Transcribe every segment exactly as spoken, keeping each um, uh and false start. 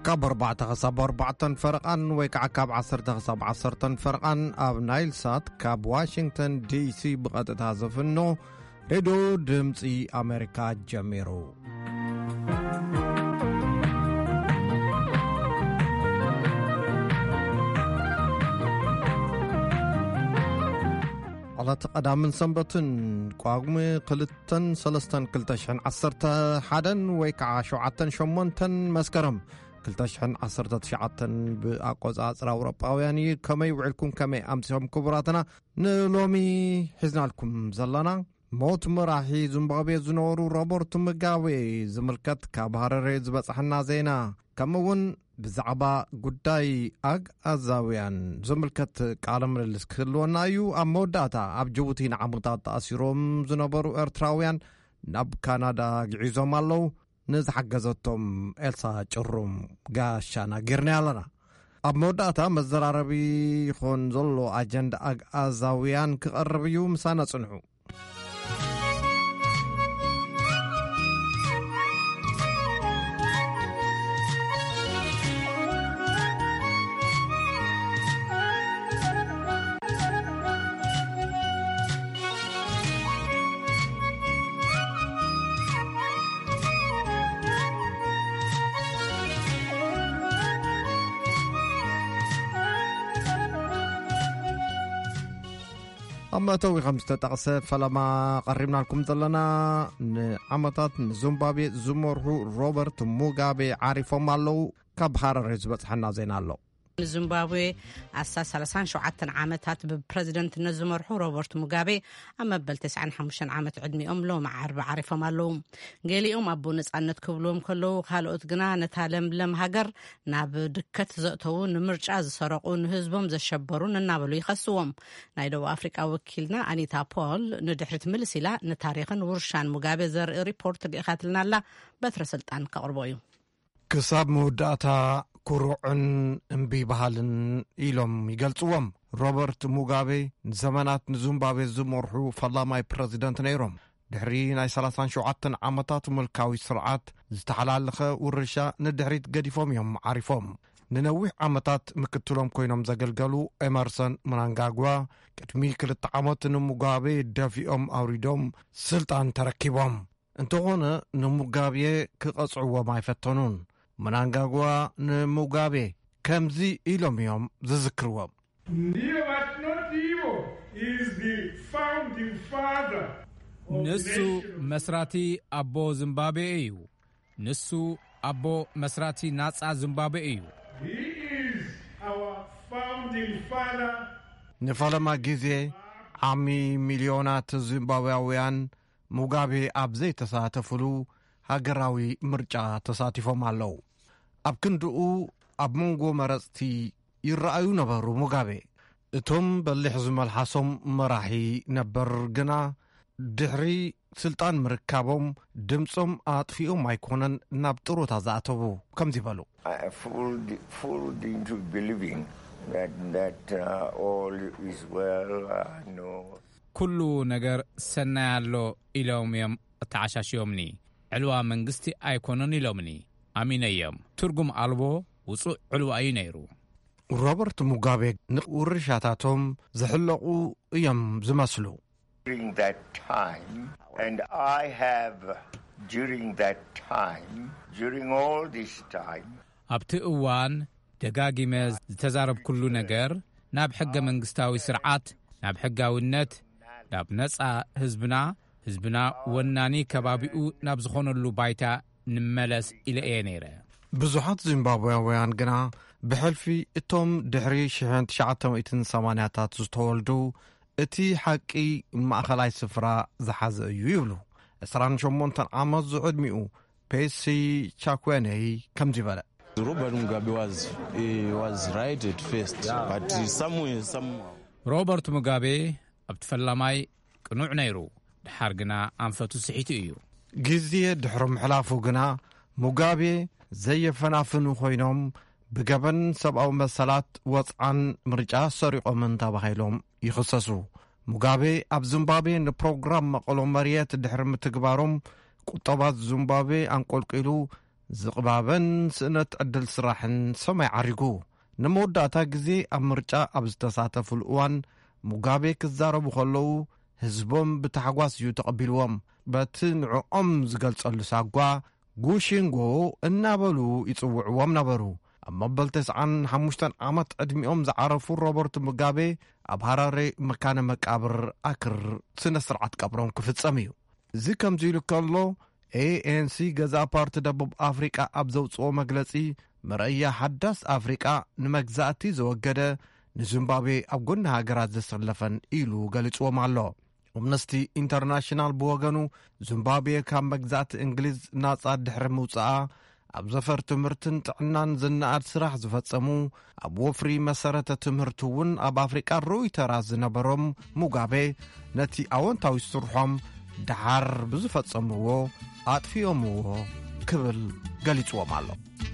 كاب أربعة خصاب أربعة فرقان ويكع كاب عصرة خصاب عصرة فرقان أب نايل سات كاب واشنطن دي سي بغدت هازفنو راديو دمسي أمريكا جميرو على تقدام سنبتن قاغم قلتن سلستن كلتشن عصرة حدن ويكع شوعتن شمونتن مسكرم كلتشحن عصرة تشعتن بأقوز عصر أوروباوياني كما يوعلكم كما أمسهم كبراتنا نلومي حزنا لكم زلنا موت مراحي زمبابي زنورو روبرت مغاوي زملكت كابهار زبصحنا زينا كمون بزعبا قداي أق أزاويان زملكت قالم للسكلونا يو أموداتا أب جبوتين عمودات أسيروم زنبرو إرتراويان ناب كندا عزوم اللو نزحجزتهم إلسا جروم قاشانا قرني لنا أب موداتا مزراربي خون زلو أجند أق أزاويان كقربيو مسانا صنعو أما توي خمسة تقصى فلما قربنا لكم ظلنا عمتات زيمبابوي زمره روبرت موغابي عارفهم الله كبحر الرزبة حنا زين الله زيمبابوي أساس ثلاثين شعاتن عامتات ببريزيدنت نزمرحو روبرت موغابي أما بل تسعين حمشن عامت عدمي أم لهم عرب عارفهم اللهم قالي أم أبو نسألت كبلهم كله خالقت جنا نتعلم لم هجر ناب دكت زقتون مرجع سرقون هزبهم زشبرون النابلو يخسوهم نايدو أفريقيا وكيلنا أنيتا بول ندحرت ملسلا نتاريخن ورشان موغابي زر ريبورت اللي أخذلنا لا بثر سلطان كقربويو كساب موداتا كروعن امبي بحالن إلهم يقلصوهم روبرت موغابي زمانات زيمبابوي زمرحو فلاماي بريزيدنت نيروم دحري ناي ثلاثين شعاتن عامتات ملكاوي سرعات زتحلالخه ورشا ندحريت قديفهم يوم عارفهم ننوح عامتات مكتلهم كوينهم زقلقلو إمرسون منانغاغوا كتمي كلت عامتن موغابي دافئهم أوريدهم سلطان تركيبهم انتوغونا نموغابي كقصعوا ما يفتنون منانغاغوا نموغابي كمزي إلهم يوم زذكروا نسو مسراتي أبو زيمبابوي إيو نسو أبو مسراتي ناسا زيمبابوي إيو نفلما جيزي عمي مليونات زيمبابويان موغابي أبزي تساتفلو هاقراوي مرجع تساتفهم اللو أب كندقو أب مونغو مرستي يرأيو نبرو موغابي اتهم بلح زمال حاسم مراحي نبر قنا دحري سلطان مركابهم دمصم آطفئهم ما يكونن نابطرو تازاتبو كم زيبالو I fooled, fooled into believing that, that uh, all is well, uh, no. كل نجر سنة له إلهم يوم تعشاش يومني علوا منجستي أيكونن إلهمني أمين أيام ترجم ألبو وصو علوا أي نيرو روبرت موغابي نقور شاتاتهم زحلقوا يوم زمسلو During that time, and I have during that time, during all this time, أبتي أوان دقاقي مز تزارب كل نجر ناب حق منجستاوي سرعات ناب حقاوي النت ناب نسعى هزبنا هزبنا وناني كبابيو ناب زخون اللو بايتا نملس إلى إيه نيرة بزوحات زيمبابويان قنا بحلفي اتهم دحري شحن تشعتهم ايتن سمانياتات زتولدو اتي حقي مأخلاي سفرا زحاز ايو يبلو اسران شمونتن عامز زعدميو بيسي شاكواني كم زيبالا Robert Mugabe was he was right at first, but somewhere somehow. روبرت موغابي أبتفلماي قنوع نيرو دحارقنا أنفتو سحيتو إيو جزية دحرم حلافو قنا موغابي زي فنافنو خوينهم بقبن سبعو مسالات وطعن مرجع سريقو من تابخيلهم يخصصو موغابي أب زيمبابوي نبروغرام مقلو مريات دحرم تقبارهم قطبات زيمبابوي أنقل قيلو ዝቕባበን ስእነት ዕድል ስራሕን ሰማይ ዓሪጉ ንመወዳእታ ግዜ ኣብ ምርጫ ኣብ ዝተሳተፉሉ እዋን ሙጋቤ ክዛረቡ ከለዉ ህዝቦም ብተሓጓስ እዩ ተቐቢልዎም በቲ ንዕኦም ዝገልጸሉ ሳጓ ጉሽንጎ እናበሉ ይጽውዕዎም ነበሩ ኣብ መበል ተስዓን ሓሙሽተ ዓመት ዕድሚኦም ዝዓረፉ ሮበርት ሙጋቤ ኣብ ሃራሬ መካነ መቃብር ኣክር ስነ ስርዓት ቀብሮም ክፍጸም እዩ እዚ ከምዚ ኢሉ ከሎ ኤኤንሲ ገዛ ፓርቲ ደቡብ ኣፍሪቃ ኣብ ዘውፅኦ መግለጺ መርአያ ሓዳስ ኣፍሪቃ ንመግዛእቲ ዘወገደ ንዚምባብዌ ኣብ ጎኒ ሃገራት ዘሰለፈን ኢሉ ገሊጽዎም ኣሎ ኣምነስቲ ኢንተርናሽናል ብወገኑ ዚምባብዌ ካብ መግዛእቲ እንግሊዝ ናጻ ድሕሪ ምውፅኣ ኣብ ዘፈር ትምህርትን ጥዕናን ዝነኣድ ስራሕ ዝፈጸሙ ኣብ ወፍሪ መሰረተ ትምህርቲ እውን ኣብ ኣፍሪቃ ርኡይ ተራዝ ዝነበሮም ሙጋቤ ነቲ ኣወንታዊ ስርሖም ድሓር ብዝፈጸምዎ ኣጥፊኦምዎ ክብል ገሊጽዎም ኣሎ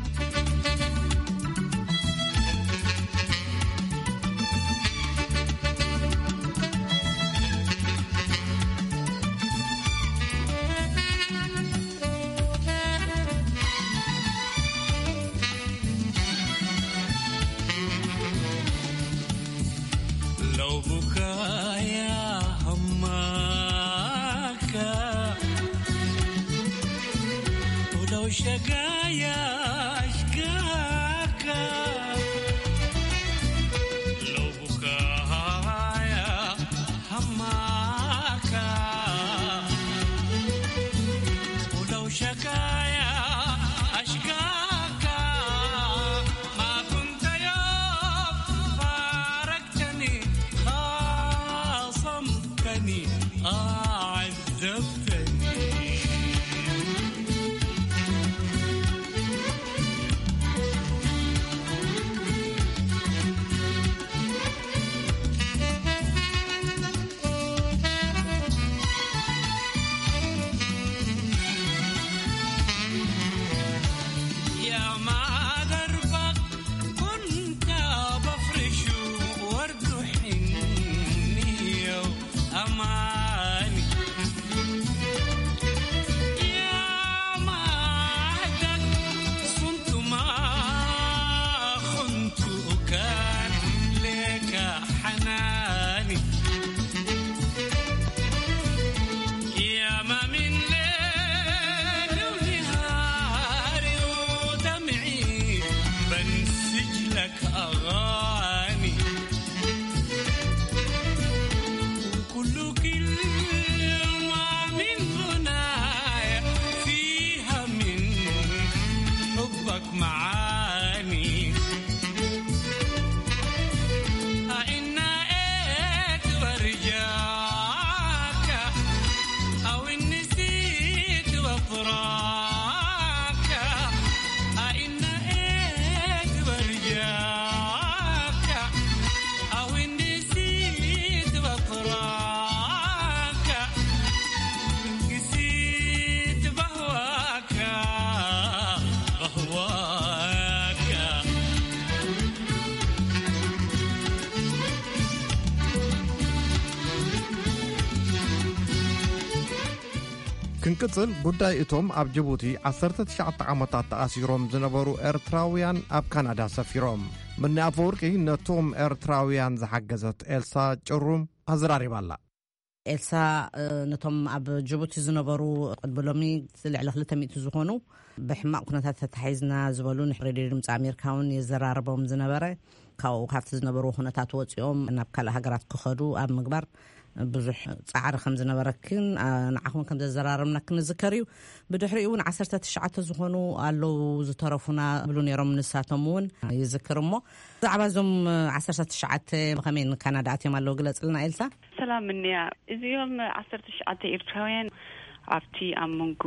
ክንቅጽል ጉዳይ እቶም ኣብ ጅቡቲ ዓሰርተ ትሽዓተ ዓመታት ተኣሲሮም ዝነበሩ ኤርትራውያን ኣብ ካናዳ ሰፊሮም ምኒ ኣፈወርቂ ነቶም ኤርትራውያን ዝሓገዘት ኤልሳ ጭሩም ኣዘራሪባላ ኤልሳ ነቶም ኣብ ጅቡቲ ዝነበሩ ቅድብሎሚ ልዕሊ ክልተ ሚእቲ ዝኾኑ ብሕማቕ ኩነታት ተታሒዝና ዝበሉ ንሬድዮ ድምፂ ኣሜሪካውን የዘራርቦም ዝነበረ ካብኡ ካብቲ ዝነበሩ ኩነታት ወፂኦም ናብ ካልእ ሃገራት ክኸዱ ኣብ ምግባር ብዙሕ ጻዕሪ ከም ዝነበረክን ንዓኹም ከም ዘዘራርብና ክንዝከር እዩ ብድሕሪኡ እውን ዓሰርተ ትሽዓተ ዝኾኑ ኣለው ዝተረፉና ብሉ ነይሮም ንሳቶም እውን ይዝክር እሞ ብዛዕባ እዞም ዓሰርተ ትሽዓተ ብኸመይ ንካናዳ ኣትዮም ኣለው ግለጽልና ኤልሳ ሰላም እንያ እዚኦም ዓሰርተ ትሽዓተ ኤርትራውያን ኣብቲ ኣብ መንጎ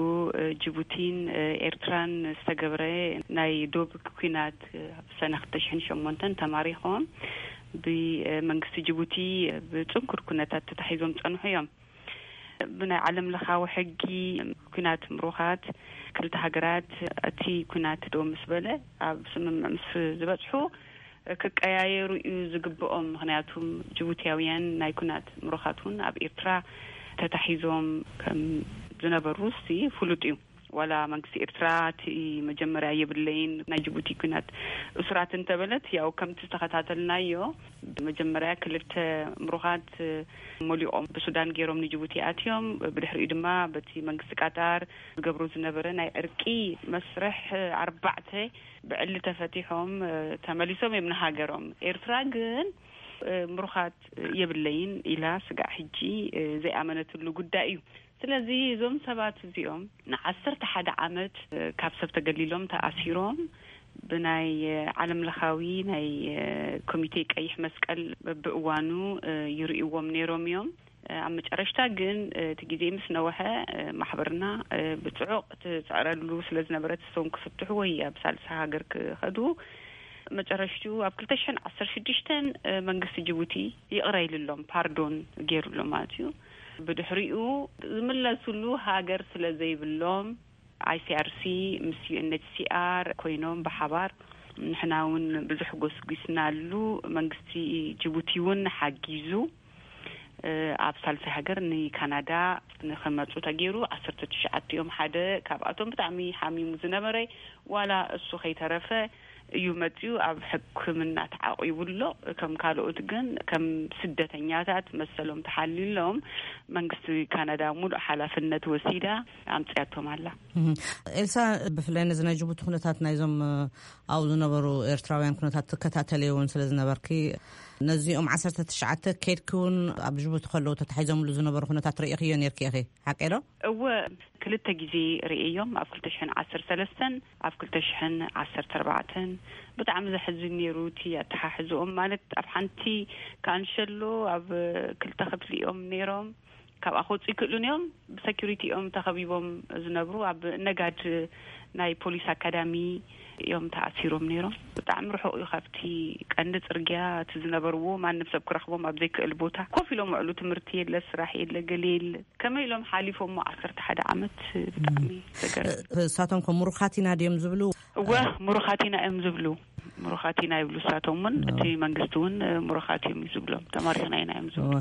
ጅቡቲን ኤርትራን ዝተገብረ ናይ ዶብ ኩናት ሰነ ክልተ ሽሕን ሸሞንተን ተማሪኾም ብመንግስቲ ጅቡቲ ብጽንኩር ኩነታት ተታሒዞም ጸንሑ እዮም ብናይ ዓለም ለኻዊ ሕጊ ኩናት ምሩኻት ክልተ ሃገራት እቲ ኩናት ዶ ምስ በለ ኣብ ስምምዕ ምስ ዝበጽሑ ክቀያየሩ እዩ ዝግብኦም ምክንያቱም ጅቡቲያውያን ናይ ኩናት ምሩኻት እውን ኣብ ኤርትራ ተታሒዞም ከም ዝነበሩ ሲ ፍሉጥ እዩ ولا منكسي إرترات مجمرة يبلين نجيبوتي كنات أسرات انتبلت ياو كم تستخداتلنا يو مجمرة كلت مروخات موليوم بسودان جيروم نجيبوتي آتيوم بالحر إدما بتي منكسي قطار قبروز نبرنا إركي مسرح أربعته بعلة تفتيحهم تمليسهم يبن هاجرهم إرتراجن مروخات يبلين إلى سقع حجي زي أمانة اللي قدائيو سلازي زوم سبات زيوم نعسرت حد عمت كابسب تقليلهم تأثيرهم بناي عالم لخاوي ناي كوميتيك أيح مسكال بقوانو يرئيوهم نيروم يوم عم تقرشتا جن تجدي مسنوحة محبرنا بتعوق تعرضلو سلازنا برات الصوم كفتحوا وهي بسالسها هاجرك خدو ما تقرشتو أبكلتشن عصر شديشتن منقص جيبوتي يقرأي لهم باردون غير لهم ماتيو بدحريقو زملسلو هاجر سلازي باللوم اي سي ار سي مسيو ان اتش سي ار كوينوم بحبار نحناون بزح قوس قسنالو منقصي جيبوتيون حاجيزو ابسال في هاجر ني كندا نخمصو تغيرو عشرة تشعات يوم حدا كاباتهم بتعمي حامي مزنبري ولا السو خيترفه يومتيو اب حكمنا تعاقيبلو كم كالوت جن كم سدتنياتات مسلهم تحليلهم منقص كندا مول حلفنت وسيده امطياتهم الله إلسا بفلان زنا جبوت خناتات نايزم او زنبرو إرتراويان خناتات تكتاتليون سلازنبركي نزيهم عشرة تشعات كيدكون اب جبوت خلو تتحيزم لزنبرو خناتات ريخيون يركي اخي حقيلو هو كلتا جزي رئيهم افكل تشحن عشر ثلاثة افكل تشحن عشر أربعة بتعمل حزني روتي اتححزهم مالت افحنتي كان شلو اب كلتا خبليهم نيرهم كاب اخوت يكلون يوم بسكيورتي ام تخبيبهم زنبرو اب نقاد ناي بوليس اكاديمي يوم تاثيرهم نيرهم بتعمل روحو يخفتي قند صرغيا تزنبرو ما نفسب كرخبهم ابزيك البوتا كوفيلهم علو تمرتي لسراح يله قليل كما يلهم حالفهم عشرة حدا عمت بتعمي ساتهم كمروخاتينا ديم زبلو و مروخاتينا ام زبلو مروخاتينا يبلو ساتهم من تي منغستون مروخاتي يزبلو تمارينا ينا ام زبلو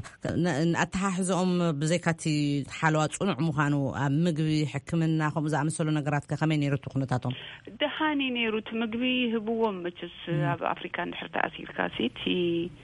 اتحاحزهم بزيكاتي حالوات صنع مخانو مغبي حكمنا خم زعمسلو نغرات كخمين يرتو خنتاتهم دهاني نيروت مغبي هبوهم مچس افريكان دحرت اسير كاسيتي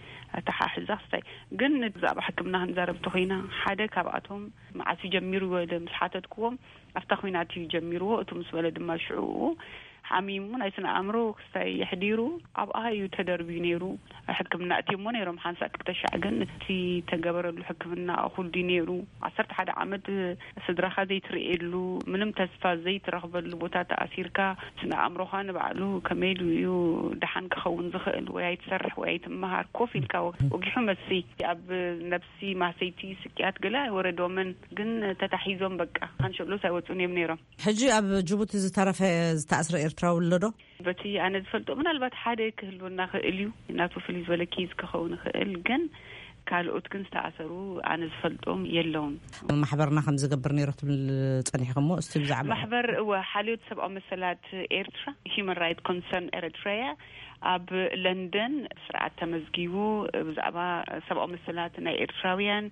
اتحاحز اخسي جن زاب حكمنا نزارب تخينا حدا كاباتهم معاسي جميرو مسحاتتكم افتخويناتي جميرو اتمس ولد ما شعو حميمون ايسنا امرو كستاي يحديرو ابقى يو تدربي نيرو حكمنا اتيمون يروم حانسا اكتشع جن تي تجبر الحكمنا اخول دي نيرو عصرت حدا عمد صدرخا زي تريلو منم تسفا زي ترغب البوتا تاثيركا سنا امرو خان بعلو كميلو يو دحان كخون زخل ويا يتسرح ويا يتمهار كوفيلكا وجحمسي اب نفسي ما سيتي سكيات قلا وردو من جن تتحيزهم بقى هنشلو سايوتوني منيرو حجي اب جيبوتي زتعرف تاثر تراولدو بتي انا زفلت من البات حدا كهلونا خيليو ناتو فليز ولا كيز كخون خيل جن كالوت كن استعسروا انا زفلتهم يلون محبرنا خمس قبرني رحت بالصنيحكم استبزع محبر وحاليت سبع مسلات ايرترا هيومن رايت كونسيرن اريتريا اب لندن سرعه تمزجيو بزعبا سبع مسلات نا ايرتراويان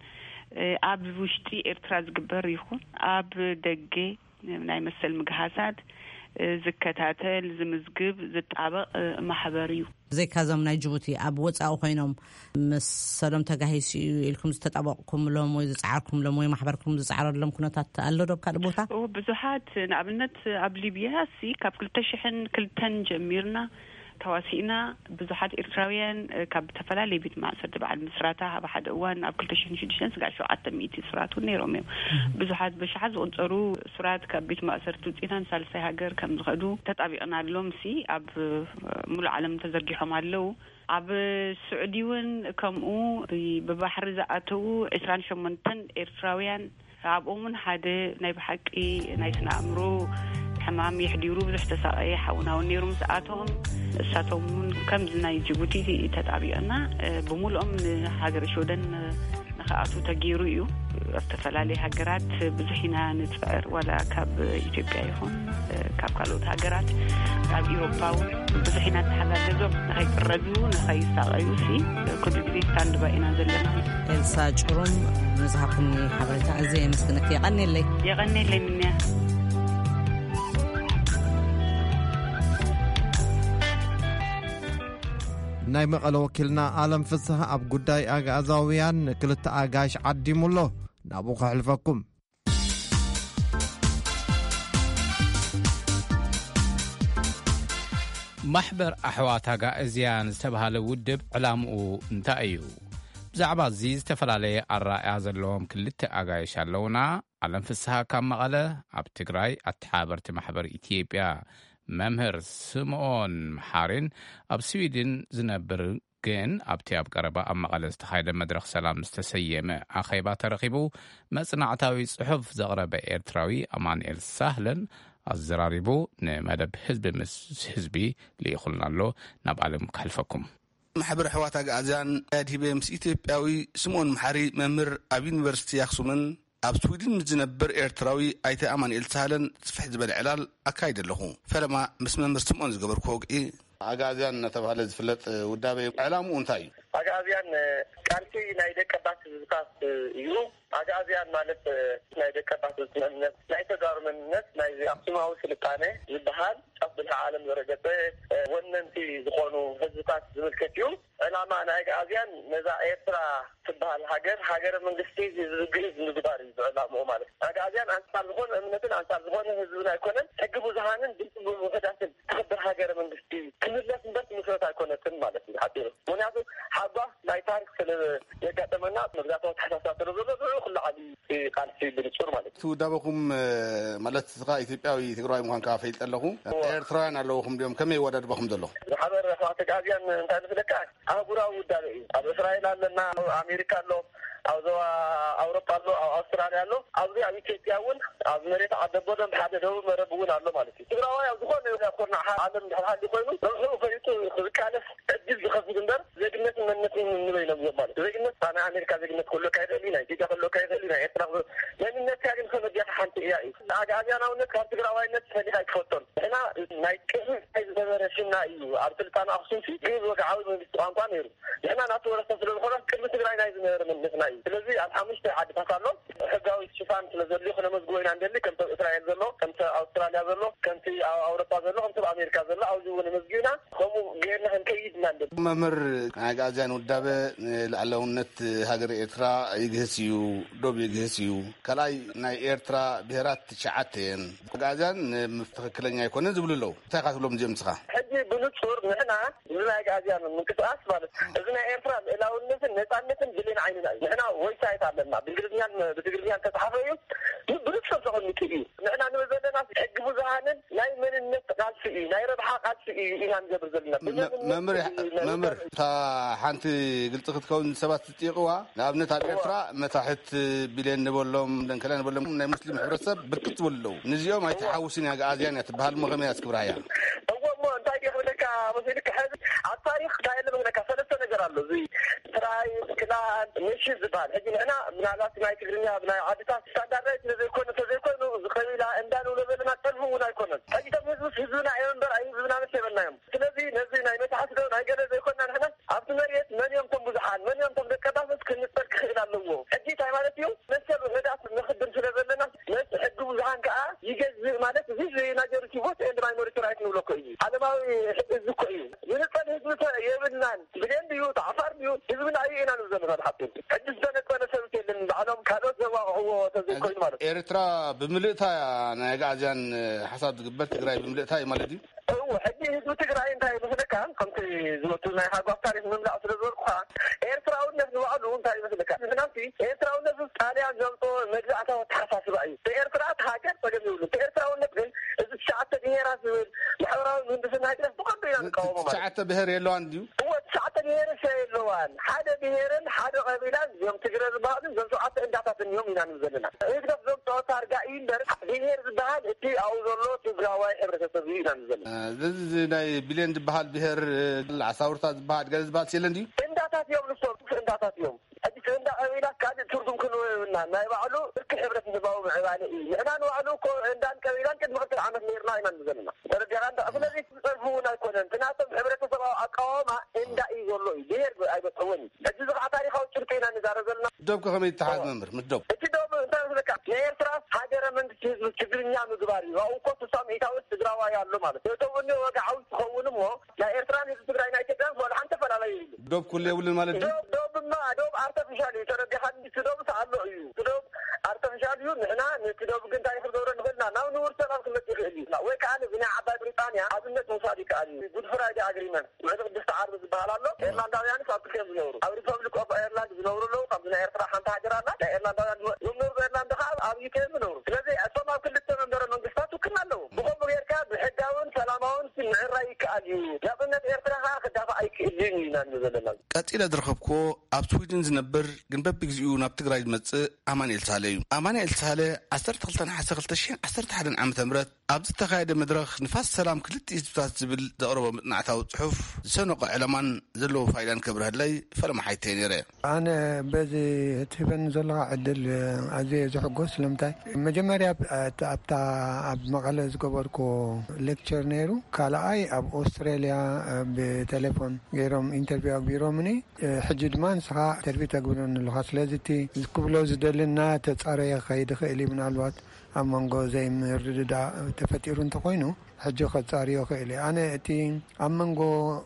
اب وشتي ايرترا زقبر يخون اب دقي ناي مسل مجهزات زكتاتل زمزقب زتعبق محبريو زي كازم ناي جيبوتي اب وصاو خينهم مسلم تغاهيس يلكم تطبقكم لهم ويزعركم لهم ومحبركم زعر لهم كنتات الله بكالبوتا وبزحات نعبنت اب ليبيا سي كاب كل تشحن كل تنجميرنا تواسينا بزحات إرتراويان كاب تفلالي بيت معسر تبع المسراتها بحد أوان أب كل تشين شديشن سقع شو عتم ميتي سرات ونيروميم بزحات بشعز وانصرو سرات كاب بيت معسر توتينان سالسي هاجر كم زغدو تطابقنا لهم سي أب مول عالم تزرقيهم علو أب السعوديون كمو ببحر زقاتو إسران شمنتن إرتراويان أب أمون حدا نايب حقي نايسنا أمرو حمام يحديرو بزح تساقي حاونا ونيرو مساعتهم ساتهم كم زنا جيبوتي تتعبيقنا بمولهم هاجر شودن نخاطو تغيرو يو افتفلالي هاجرات بزحينا نتفعر ولا كاب إثيوبيا يخون كاب كالوت هاجرات كاب إيروباو بزحينا تحغاجزو نخاي قردو نخاي ساقيوسي كل جديد ستاند باينا زلنا إلسا جروم نزهاكم حبرتا أزي مسكنك يغني اللي يغني اللي مني ናይ መቐለ ወኪልና ኣለም ፍስሐ ኣብ ጉዳይ ኣጋዛውያን ክልተ ኣጋሽ ዓዲሙሎ ናብኡ ከሕልፈኩም። ማሕበር ኣሕዋት ኣጋእዝያን ዝተባሃለ ውድብ ዕላምኡ እንታይ እዩ? ብዛዕባ እዚ ዝተፈላለየ ኣረኣእያ ዘለዎም ክልተ ኣጋይሽ ኣለውና። ኣለም ፍስሐ ካብ መቐለ፣ ኣብ ትግራይ ኣተሓበርቲ ማሕበር ኢትዮጵያ መምህር ስምዖን መሓሪን ኣብ ስዊድን ዝነብር ግን ኣብቲ ኣብ ቀረባ ኣብ መቐለ ዝተኻየደ መድረኽ ሰላም ዝተሰየመ ኣኼባ ተረኺቡ መጽናዕታዊ ጽሑፍ ዘቕረበ ኤርትራዊ ኣማንኤል ሳህለን ኣዘራሪቡ ንመደብ ህዝቢ ምስ ህዝቢ ልኢኹልና ኣሎ። ናብ ዓለም ክሕልፈኩም። ማሕበር ኣሕዋት ኣጋእዝያን ኣዲቤ ምስ ኢትዮጵያዊ ስምዖን መሓሪ መምህር ኣብ ዩኒቨርሲቲ ኣክሱምን ኣብ ስዊድን ዝነብር ኤርትራዊ ኣይተ ኣማንኤል ሳህለን ጽፍሕ ዝበለ ዕላል ኣካይደ ኣለኹ። ፈለማ ምስ መምህር ስምዖን ዝገበርኩ ወግዒ ኣጋእዝያን እናተባሃለ ዝፍለጥ ውዳበ ዕላምኡ እንታይ እዩ? ኣጋእዝያን ቃልሲ ናይ ደቀ ባት ህዝብታት እዩ። ኣጋእዝያን ማለት ናይ ደቀ ባት ህዝብነት ናይ ተጋሩ መንነት ናይ ኣክሱማዊ ስልጣነ ዝበሃል ጫፍ ብልሒ ዓለም ዘረገፀ ወነንቲ ዝኾኑ ህዝብታት ዝምልከት እዩ። ዕላማ ናይ ኣጋእዝያን ነዛ ኤርትራ ትበሃል ሃገር ሃገረ መንግስቲ ዝግህዝ ምግባር እዩ ዕላምኡ ማለት። ኣጋእዝያን አንጻር ዝኾነ እምነትን አንጻር ዝኾነ ህዝብን ኣይኮነን ሕጊ ብዙሃንን ድምፂ ውሕዳትን ትኽብር ሃገረ መንግስቲ ክምለስ እምበር ምስረት ኣይኮነትን ማለት እዩ ሓቢሩ። ምክንያቱ ሓጓ ናይ ታሪክ ስለ የጋጠመና መግዛእታዊ ተሓሳስባት ስለ ዘሎ ዝዑ ኩሉ ዓሊ ቃልሲ ብንጹር ማለት እዩ። ትውዳበኩም ማለት ስኻ ኢትዮጵያዊ ትግራዋይ ምዃንካ ፈልጥ ኣለኹ። ኤርትራውያን ኣለውኹም ድዮም ከመይ ወዳድበኹም ዘሎ? ማሕበር ኣሕዋት ኣጋእዝያን እንታይ ንፍለካ ኣህጉራዊ ውዳበ እዩ። ኣብ እስራኤል ኣለና፣ ኣሜሪካ ኣሎ፣ ኣብ ዞባ ኣውሮፓ ኣሎ፣ ኣብ ኣውስትራልያ ኣሎ፣ ኣብዚ ኣብ ኢትዮጵያ እውን ኣብ መሬት ዓደቦዶም ሓደ ደቡብ መረብ እውን ኣሎ ማለት እዩ። ትግራዋይ ኣብ ዝኾነ ኩርናዕ ዓለም ድሓሊ ኮይኑ ረብሑ ፈይቱ ክዝቃለስ ዕድል ዝኸፍት እምበር ዜግነት መንነትን ንበይኖም እዮም ማለት እዩ። ዜግነት ናይ ኣሜሪካ ዜግነት ክህሉ ካይደሊ፣ ናይ ኢትዮጵያ ክህሉ ካይደሊ፣ ናይ ኤርትራ መንነት ግን ከመዲያካ ሓንቲ እያ እዩ። ኣጋእዝያናውነት ካብ ትግራዋይነት ፈሊካ ይክፈቶን እና ናይ ቅድሚ ናይ ዝነበረ ሽምና እዩ። ኣብ ስልጣን ኣክሱም ሲ ግዝ ወግዓዊ መንግስቲ ቋንቋ ነይሩ። ንሕና ናቱ ወረሰ ስለ ዝኾነ ቅድሚ ትግራይ ናይ ዝነበረ መንነትና እዩ። ስለዚ ኣብ ሓሙሽተ ዓድታት ኣሎ ሕጋዊ ሽፋን ስለ ዘድልዩ ክነመዝግቦ ኢና ንደሊ። ከምቲ እስራኤል ዘሎ፣ ከምቲ ኣውስትራልያ ዘሎ፣ ከምቲ ኣውሮፓ ዘሎ፣ ከምቲ ኣሜሪካ ዘሎ ኣብዚ እውን መዝጊብና ከምኡ ጌርና ክንከይድና ንደሊ። መምህር ኣጋእዝያን ውዳበ ላዕለውነት ሃገር ኤርትራ ይግህስ እዩ፣ ዶብ ይግህስ እዩ። ካልኣይ ናይ ኤርትራ ብሄራት ትሽዓተ እየን። ኣጋእዝያን ትክክለኛ ኣይኮነን ዝብሉ ኣለዉ። እንታይ ካ ትብሎም እዚኦም ንስኻ? ሕጂ ብንጹር ንሕና ናይ ኣጋእዝያን ምንቅስቃስ ማለት እዚ ናይ ኤርትራ ልዕላውነትን ነፃነትን ብሌን ዓይንና እዩ። ንሕና ወይሳይት ኣለና ብእንግሊዝኛን ብትግርኛን ተፃሓፈ እዩ። ብንጹር ተቐሚጡ እዩ። ንሕና ንብል ዘለና ሕጊ ብዙሃንን ናይ መንነት ቃልሲ እዩ፣ ናይ ረብሓ ቃልሲ እዩ ኢና ንገብር ዘለና። መምህር እታ ሓንቲ ግልፂ ክትከውን ሰባት ዝጥይቕዋ ንኣብነት ኣብ ኤርትራ መታሕት ቢልዮን ንበሎም ደንከላ ንበሎም ናይ ሙስሊም ሕብረተሰብ ብርክት ዝበሉ ኣለዉ። ንዚኦም ኣይተሓውስን ኣጋእዝያን እያ ትበሃል ሞ ከመይ ኣስክብራ እያ? እዎ ሞ እንታይ ክብለካ መሲልካ ሕዚ ኣብ ታሪክ እንታይ ለመግለካ ሰለስተ ነገር ኣሎ። እዚ ትራይ ክላን ምሽት ዝበሃል ሕጂ ንሕና ምናልባት ናይ ትግርኛ ብናይ ዓድታት ስታንዳርዳይት ስለዘይኮነ ተዘይኮይኑ ዝኸቢላ እንዳንብሎ ዘለና ጠልፉ እውን ኣይኮነን። ሕጂ ቶም ህዝቢ ህዝብና እዮም እምበር ኣይ ህዝብና መስ የበልናዮም። ስለዚ ነዚ ናይ መታሕት ዶ ናይ ገለ ዘይኮንና ንሕና ኣብቲ መሬት መን እዮም ቶም ብዙሓን መን እዮም ቶም ደቀ ባት ክንፅር ክኽእል ኣለዎ። ሕጂ እንታይ ማለት እዩ መሰል ውሕዳት ንኽድም ስለ ዘለና መስ ሕጊ ብዙሓን ከዓ ይገዝእ ማለት ህዝቢ ናጀሪቲ ቮት ኤንድ ማይኖሪቲ ራይት ንብሎ ኮ እዩ። ዓለማዊ ህዝቢ እኮ እዩ ዝንፀል ህዝቢ የብልናን ብሌን ድዩ ተዓፋር ድዩ ህዝብና እዩ ኢና ንብ ዘለና ድሓት ሕጂ ዝተነቀነ ሰብት የለን ባዕሎም ካልኦት ዘዋቕዕዎ ተዘይኮይኑ ማለት እዩ። ኤርትራ ብምልእታ ናይ ኣጋእዝያን ሓሳብ ዝግበር ትግራይ ብምልእታ እዩ ማለት እዩ። እዎ ሕጂ ህዝቢ ትግራይ እንታይ ይመስለካ ከምቲ ዝወቱ ናይ ሃጓፍ ታሪክ ምምላእ ስለ ዝበልኩካ ኤርትራውነት ንባዕሉ እንታይ ይመስለካ ምክንያቱ ኤርትራውነት ጣልያን ዘምፆ መግዛእታዊ ተሓሳስባ እዩ። ኤርትራ ሃገር ፀገም ይብሉ ኤርትራውነት ግን እዚ ትሽዓተ ብሄራት ዝብል ማሕበራዊ ምህንድስና ግለስ ብቐንዱ ኢና ንቃወሞ ማለት ትሽዓተ ብሄር የለዋን ድዩ? እዎ ትሽዓተ ብሄር ሰ የለዋን ሓደ ብሄርን ሓደ ቀቢላን ዞም ትግረ ዝበሃልን ዞም ሸውዓተ እንዳታትን እዮም ኢና ንብ ዘለና እግደፍ ዞም ፀወታ ኣርጋ እዩ እምበር ብሄር ዝበሃል እቲ ኣብኡ ዘሎ ትግራዋይ ሕብረተሰብ እዩ ኢና ንብ ዘለና። እዚ ናይ ቢልዮን ዝበሃል ብሄር ዓሳውርታት ዝበሃል ገለ ዝበሃል የለን ድዩ? እንዳታት እዮም ንሶም እንዳታት እዮም። ሕጂ እንዳ ቀቢላት ካልእ ትርጉም ክንህቦ የብልና ናይ ባዕሉ እርኪ ሕብረተሰባዊ ምዕባለ እዩ። ንሕና ንባዕሉ እንዳን ቀቢላን ቅድሚ ክልተ ዓመት ነርና ኢና ንብ ዘለና ደረጃ እንዳ ስለዚ ዝፀርፉ እውን ኣይኮነን ትናቶም ሕብረተሰባዊ ኣቃዋማ እንዳ እዩ ዘሎ እዩ ብሄር ኣይበፅሕዎን እዩ። ሕጂ እዚ ከዓ ታሪካዊ ጭርቂ ኢና ንዛረብ ዘለና። ዶብ ከመይ ተሓዝ መምህር ምስ ዶብ እቲ ዶብ እንታይ መስለካ ናይ ኤርትራ ሃገረ መንግስቲ ችግርኛ ምግባር ነው እኮ ተሳሚታው ትግራዋ ያለው ማለት ነው ተወነ ወጋው ተኸውንሞ ያ ኤርትራን ትግራይና ኢትዮጵያ ወላ አንተ ፈላላይ ዶብ ኩለ ይውልን ማለት ነው ዶብማ ዶብ አርቲፊሻል የተረጋሃን ዶብ ታአሎ እዩ ዶብ አርቲፊሻል እዩ ንሕና ንዶብ ግን ታሪክ ዘውረ ንበልና ናው ንውር ሰላም ክመጥር እዩ ወይ ካን ብና ዓባይ ብሪጣንያ አብነት መውሳዲ ካን ጉድ ፍራይዴ አግሪመንት ወደ ስድስት ዓርብ ዝባላሎ ኤርላንዳውያን ፋብሪካ ዝነውሩ ኣብ ሪፐብሊክ ኦፍ ኤርላንድ ዝነውሩ ነው ካብና ኤርትራ ሓንታ ሃገራና ኤርላንዳውያን ዝነውሩ ኤርላንድ ካብ ኣብ ዩኬ ዝነውሩ ስለዚህ ኣሶማ ክልተ መንበረ መንግስታት ክናለው ብቆም ጌርካ ብሕጋውን ሰላማውን ምዕራይ ካል ያብነት ኤርትራ ከዳፋ ኣይክእልን ይናን ዘለና ቀጢለ ድርኸብኮ ኣብ ስዊድን ዝነብር ግን በብግዚኡ ናብ ትግራይ ዝመጽእ ኣማኑኤል ሳለ እዩ ኣማኑኤል ሳለ ዓሰርተ ክልተ ነሓሴ ክልተ ሺሕ ዓሰርተ ሓደ ዓመተ ምህረት ኣብ ዝተኻየደ መድረኽ ንፋስ ሰላም ክልተ ህዝብታት ዝብል ዘቕረቦ ምጥናዕታዊ ጽሑፍ ዝሰነቆ ዕላማን ዘለዎ ፋይዳን ከብረህለይ ፈለማ ሓይተይ ነይረ ኣነ በዚ እትህበኒ ዘለኻ ዕድል ኣዝየ ዝሕጎስ ስለምንታይ መጀመርያ ኣብታ ኣብ መቐለ ዝገበርኮ ሌክቸር ነይሩ ካልኣይ ኣብ ኣውስትራልያ ብቴሌፎን ገይሮም ኢንተርቪው ኣግቢሮምኒ ሕጂ ድማ ንስኻ ኢንተርቪው ተግብረኒ ኣለኻ ስለዚ እቲ ዝክብሎ ዝደልና ተጻረየ ከይድ ክእል እዩ ምናልባት ኣብ መንጎ ዘይምርድዳእ ተፈጢሩ እንተኮይኑ ሕጂ ከጻርዮ ክእል እዩ ኣነ እቲ ኣብ መንጎ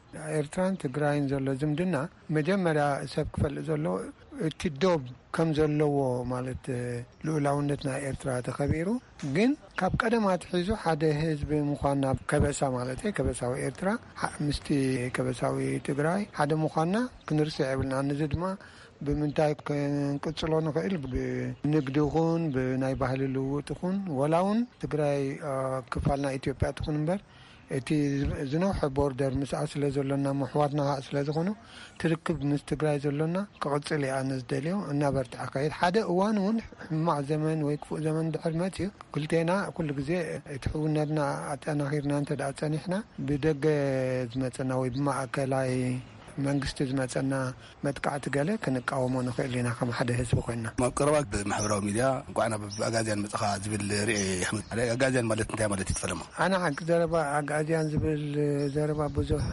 ኤርትራን ትግራይን ዘሎ ዝምድና መጀመርያ ሰብ ክፈልጥ ዘሎ እቲ ዶብ ከም ዘለዎ ማለት ልኡላውነት ናይ ኤርትራ ተኸቢሩ ግን ካብ ቀደማት ሒዙ ሓደ ህዝቢ ምዃንና ከበሳ ማለት እዩ ከበሳዊ ኤርትራ ምስቲ ከበሳዊ ትግራይ ሓደ ምዃንና ክንርስዕ የብልና ነዚ ድማ ብምንታይ ክንቅጽሎ ንኽእል ብንግዲ ይኹን ብናይ ባህሊ ልውውጥ ይኹን ወላ እውን ትግራይ ክፋል ናይ ኢትዮጵያ ትኹን እምበር እቲ ዝነውሐ ቦርደር ምስኣ ስለ ዘሎና ምሕዋትና ስለ ዝኾኑ ትርክብ ምስ ትግራይ ዘሎና ክቕጽል እያ ንዝደልዮ እናበርትዐ ካይድ ሓደ እዋን እውን ሕማቕ ዘመን ወይ ክፉእ ዘመን ድሕር መፅኡ ክልቴና ኩሉ ግዜ እቲ ሕውነትና ኣጠናኺርና እንተደኣ ፀኒሕና ብደገ ዝመፀና ወይ ብማእከላይ መንግስቲ ዝመፀና መጥቃዕቲ ገለ ክንቃወሞ ንኽእል ኢና ከም ሓደ ህዝቢ ኮይና ኣብ ቀረባ ብማሕበራዊ ሚድያ እንኳዕና ብኣጋዝያን መፅኻ ዝብል ርኤ ኣሕመድ ኣጋዝያን ማለት እንታይ ማለት እዩ ትፈለማ ኣነ ሓቂ ዘረባ ኣጋዝያን ዝብል ዘረባ ብዙሕ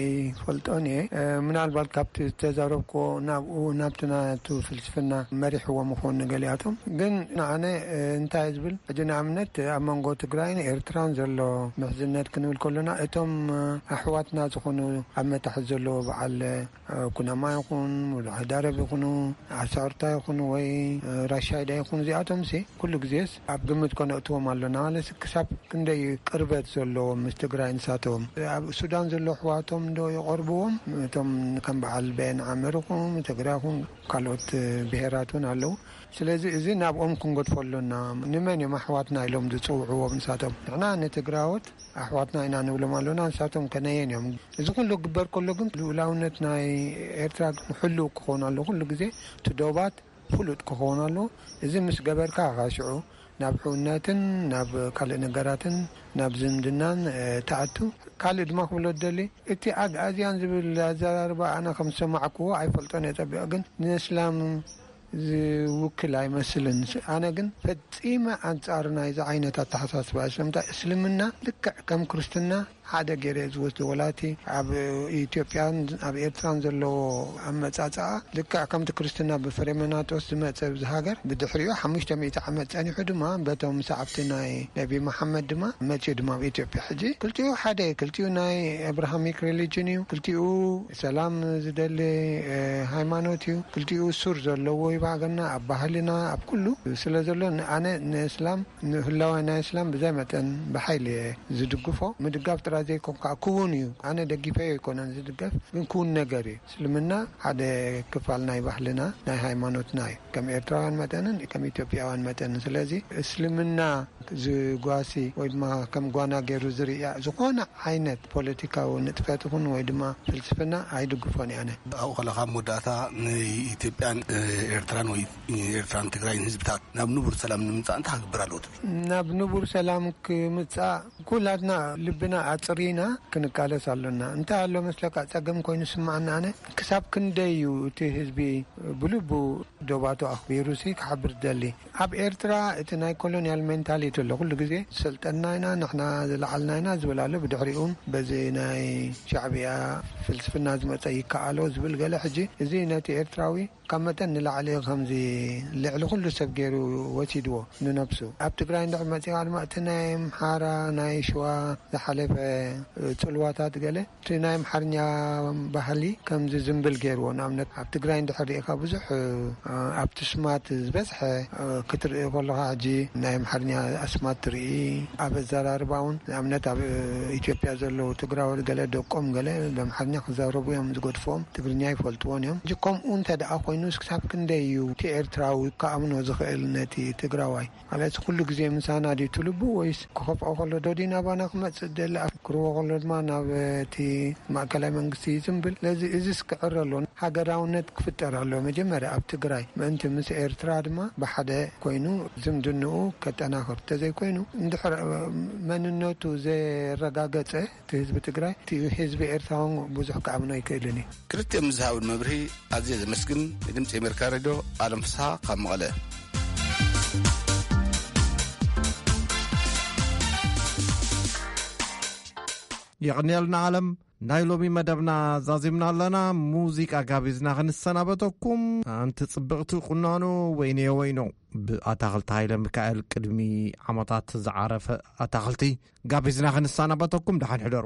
ኣይፈልጦን እየ ምናልባት ካብቲ ዝተዛረብኮ ናብኡ ናብቲ ናቱ ፍልስፍና መሪሕዎ ምኾኑ ገሊኣቶም ግን ንኣነ እንታይ ዝብል ሕጂ ንኣብነት ኣብ መንጎ ትግራይን ኤርትራን ዘሎ ምሕዝነት ክንብል ከለና እቶም ኣሕዋትና ዝኾኑ ኣብ መታሕቲ ዘለዎ በዓል ኩናማ ይኹን ህዳረብ ይኹኑ ዓሳርታ ይኹኑ ወይ ራሻይዳ ይኹኑ እዚኣቶም ሲ ኩሉ ግዜስ ኣብ ግምት ኮነእትዎም ኣለና ማለት ክሳብ ክንደይ ቅርበት ዘለዎም ምስ ትግራይ ንሳቶም ኣብ ሱዳን ዘሎ ኣሕዋቶም ዶ ይቐርብዎም እቶም ከም በዓል ቤን ዓመር ይኹን ትግራይ ይኹን ካልኦት ብሄራት እውን ኣለዉ ስለዚ እዚ ናብኦም ክንገድፈሉና ንመን እዮም ኣሕዋትና ኢሎም ዝፅውዕዎም ንሳቶም ንሕና ንትግራዎት ኣሕዋትና ኢና ንብሎም ኣለና ንሳቶም ከነየን እዮም እዚ ኩሉ ግበር ከሎ ግን ልኡላውነት ናይ ኤርትራ ሕልው ክኾኑ ኣሎ ኩሉ ግዜ ትዶባት ፍሉጥ ክኾኑ ኣሎ እዚ ምስ ገበርካ ካሽዑ ናብ ሕውነትን ናብ ካልእ ነገራትን ናብ ዝምድናን ተኣቱ ካልእ ድማ ክብሎ ደሊ እቲ ኣዝያን ዝብል ኣዘራርባ ኣነ ከም ዝሰማዕክዎ ኣይፈልጦን የፀቢዖ ግን ንእስላም ዝውክል ኣይመስልን ኣነ ግን ፈፂመ ኣንጻር ናይዚ ዓይነት ኣተሓሳስባ ስለምንታይ እስልምና ልክዕ ከም ክርስትና ሓደ ገይረ ዝወስዶ ወላቲ ኣብ ኢትዮጵያን ኣብ ኤርትራን ዘለዎ ኣመፃፅኣ ልክዕ ከምቲ ክርስትና ብፍሬመናጦስ ዝመፀ ብዚ ሃገር ብድሕሪኡ ሓሙሽተ ሚእቲ ዓመት ፀኒሑ ድማ በቶም ሰዓብቲ ናይ ነቢ መሓመድ ድማ መፂኡ ድማ ኣብ ኢትዮጵያ ሕጂ ክልቲኡ ሓደ ክልቲኡ ናይ አብርሃሚክ ሪሊጅን እዩ ክልቲኡ ሰላም ዝደሊ ሃይማኖት እዩ ክልቲኡ ሱር ዘለዎ ይባገና ኣብ ባህልና ኣብ ኩሉ ስለ ዘሎ ኣነ ንእስላም ንህላዋይ ናይ እስላም ብዘይ መጠን ብሓይሊ ዝድግፎ ምድጋፍ ጥራ ዘይኮንካ ክውን እዩ ኣነ ደጊፈዮ ይኮነን ዝድገፍ ግን ክውን ነገር እዩ እስልምና ሓደ ክፋል ናይ ባህልና ናይ ሃይማኖትና እዩ ከም ኤርትራውያን መጠንን ከም ኢትዮጵያውያን መጠንን ስለዚ እስልምና ዝጓሲ ወይ ድማ ከም ጓና ገይሩ ዝርያ ዝኾነ ዓይነት ፖለቲካዊ ንጥፈት ይኹን ወይ ድማ ፍልስፍና ኣይድግፎን ኣነ ኣብኡ ከለኻ መወዳእታ ንኢትዮጵያን ኤርትራን ወይ ኤርትራን ትግራይን ህዝብታት ናብ ንቡር ሰላም ንምምፃእ እንታይ ክግበር ኣለዎ ትብል ናብ ንቡር ሰላም ክምፃእ ኩላትና ልብና አጽሪና ክንቃለስ አለና እንታ ያለው መስለካ ጸገም ኮይኑ ስማዕና አነ ክሳብ ክንደዩ እቲ ህዝቢ ብልቡ ዶባቶ አኽቢሩሲ ከሐብር ደሊ አብ ኤርትራ እቲ ናይ ኮሎኒያል ሜንታሊቲ ለኩሉ ግዜ ሰልጠናይና ንሕና ዝለዓልናይና ዝብላለ ብድሕሪኡም በዚ ናይ ሻዕብያ ፍልስፍና ዝመፀ ይከኣሎ ዝብል ገለ ሕጂ እዚ ነቲ ኤርትራዊ ካብ መጠን ንላዕሊ ከምዚ ልዕሊ ኩሉ ሰብ ገይሩ ወሲድዎ ንነብሱ ኣብ ትግራይ እንድሕር መፂኻ ድማ እቲ ናይ ምሓራ ናይ ሸዋ ዝሓለፈ ፅልዋታት ገለ እቲ ናይ ምሓርኛ ባህሊ ከምዚ ዝምብል ገይርዎ ንኣብነት ኣብ ትግራይ እንድሕር ሪኢኻ ብዙሕ ኣብቲ ስማት ዝበዝሐ ክትርኢ ከለኻ ሕጂ ናይ ምሓርኛ ኣስማት ትርኢ ኣብ ኣዘራርባ እውን ንኣብነት ኣብ ኢትዮጵያ ዘለዉ ትግራዋይ ገለ ደቆም ገለ ብምሓርኛ ክዛረቡ እዮም ዝገድፎም ትግርኛ ይፈልጥዎን እዮም ሕጂ ከምኡ እንተደኣ ኮይኑ ክሳብ ክንደይ እዩ እቲ ኤርትራዊ ከኣምኖ ዝኽእል ነቲ ትግራዋይ ማለት ኩሉ ግዜ ምሳና ዲ ትልቡ ወይስ ክኸፍኦ ከሎ ዶዲና ባና ክመፅእ ደሊ ክርዎ ከሎ ድማ ናብ እቲ ማእከላይ መንግስቲ ዝምብል ለዚ እዚስ ክዕር ኣሎ ሃገራውነት ክፍጠር ኣሎ መጀመርያ ኣብ ትግራይ ምእንቲ ምስ ኤርትራ ድማ ብሓደ ኮይኑ ዝምድንኡ ከጠናኽር ተዘይኮይኑ እንድሕር መንነቱ ዘረጋገፀ እቲ ህዝቢ ትግራይ እቲ ህዝቢ ኤርትራ ብዙሕ ከኣምኖ ይክእልን እዩ ክልቲኦም ዝሃብን መብርሂ ኣዝየ ዘመስግን ድምፂ ኣሜሪካ ሬድዮ ኣለም ፍስሓ ካብ መቐለ ይቕኒልና ዓለም ናይ ሎሚ መደብና ዛዚምና ኣለና ሙዚቃ ጋቢዝና ክንሰናበተኩም ኣንቲ ጽብቕቲ ቁናኖ ወይኔ ወይኖ ብኣታኽልቲ ሃይለ ሚካኤል ቅድሚ ዓመታት ዝዓረፈ ኣታኽልቲ ጋቢዝና ክንሰናበተኩም ደሓን ሕደሩ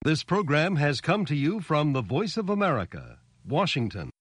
This program has come to you from the Voice of America, Washington.